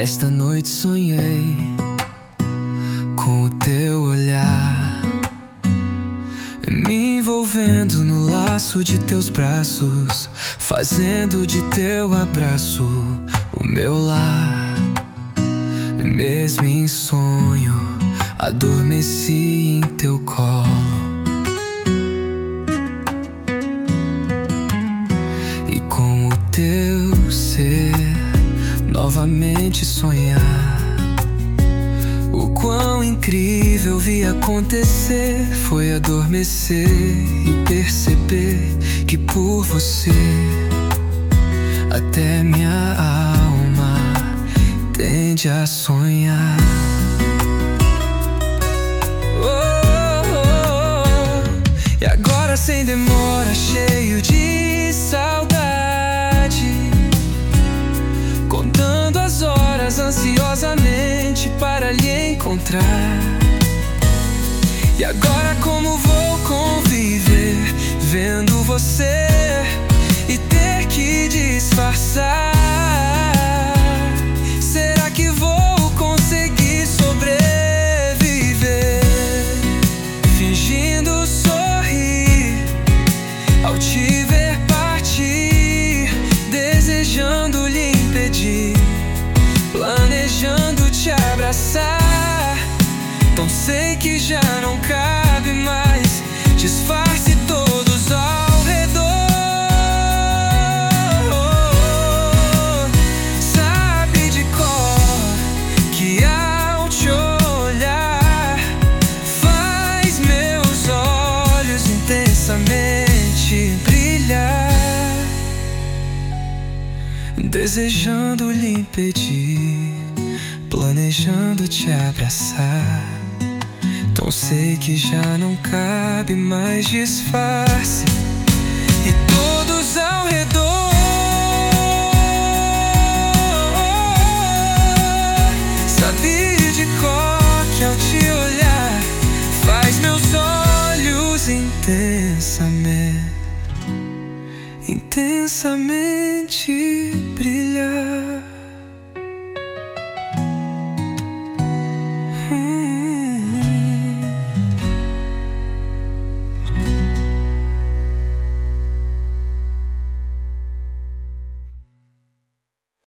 Nesta noite sonhei com o teu olhar, me envolvendo no laço de teus braços, fazendo de teu abraço o meu lar. Mesmo em sonho, adormeci em teu colo, e com o teu ser novamente sonhar. O quão incrível vi acontecer foi adormecer e perceber que por você até minha alma tende a sonhar. E agora sem demora, cheio de saudade, contando as horas ansiosamente para lhe encontrar. E agora como vou conviver vendo você e ter que disfarçar? Será que vou conseguir sobreviver fingindo sorrir ao te ver partir, desejando lhe impedir, planejando te abraçar? Então sei que já não cabe mais, disfarce todos ao redor. Sabe de cor que ao te olhar faz meus olhos intensamente brilhar, desejando lhe impedir, planejando te abraçar. Então sei que já não cabe mais disfarce, e todos ao redor sabe de cor que ao te olhar faz meus olhos intensamente brilhar.